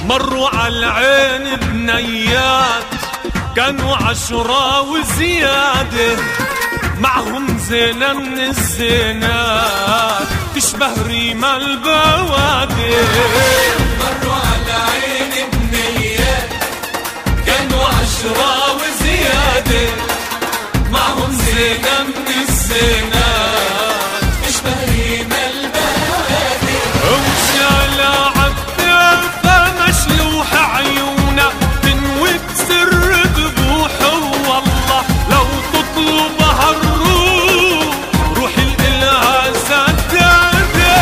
مروا عالعين بنيات كانوا 10 وزيادة، معهم زينة من الزينات تشبه ريما البوادي. مروا عالعين بنيات كانوا 10 وزيادة، معهم زينة من الزينات تشبه ريما البوادي. وشالة عالدفة مشلوحة عيونها تنوي بسر ذبوحه، والله لو تطلبها الروح روح الإلها سدادة.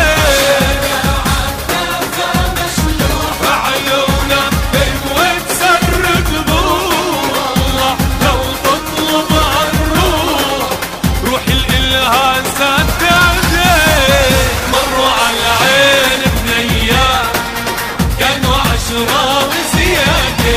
عالدفة مشلوحة عيونها تنوي بسر ذبوحه، والله لو تطلبها الروح روح الإلها سدادة. مروا على عين بنيات كانوا 10 وزيادة.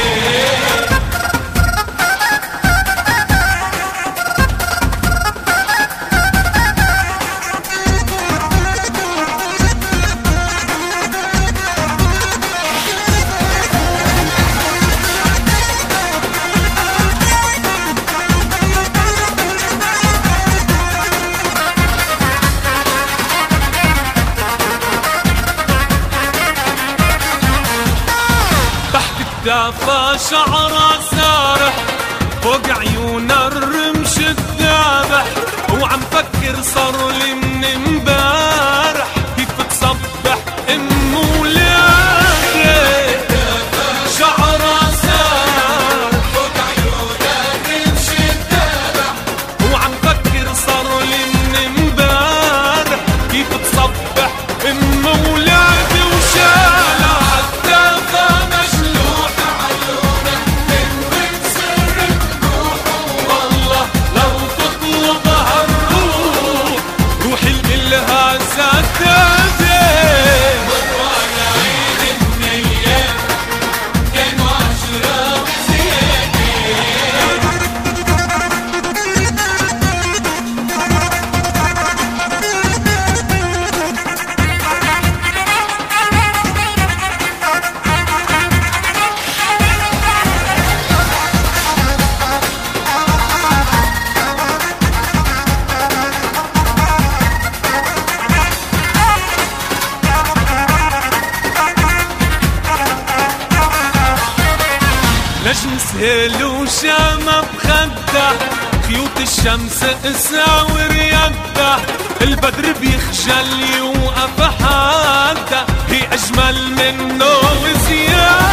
تحت الدافة شعرها سارح، فوق عيونها الرمش الذابح، وعم فكر صار لي من امبارح كيف تصبح ام ولادي. شعرها سارح فوق عيونها الرمش الذابح، وعم فكر صار لي من امبارح كيف تصبح ام ولادي. وشالها عالدفة مشلوحة عيونها تنوي بسر ذبوحه، والله لو تطلبها الروح روح الإلها سدادة. مروا على عين بنيات كانوا 10 وزيادة. نجم سهيل وشامة بخده، خيوط الشمس اساور يده، البدر بيخجل يوقف حده، هي أجمل منه وزيادة.